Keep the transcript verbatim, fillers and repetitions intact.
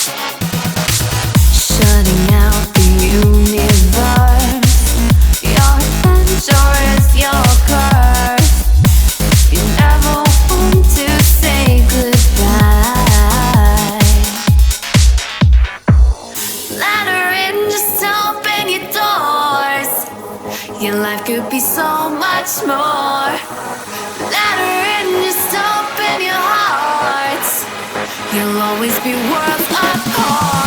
Shutting out the universe. Your adventure is your curse. You never want to say goodbye. Let her in, just open your doors. Your life could be so much more. Let her in, just open your heart. You'll always be worth apart.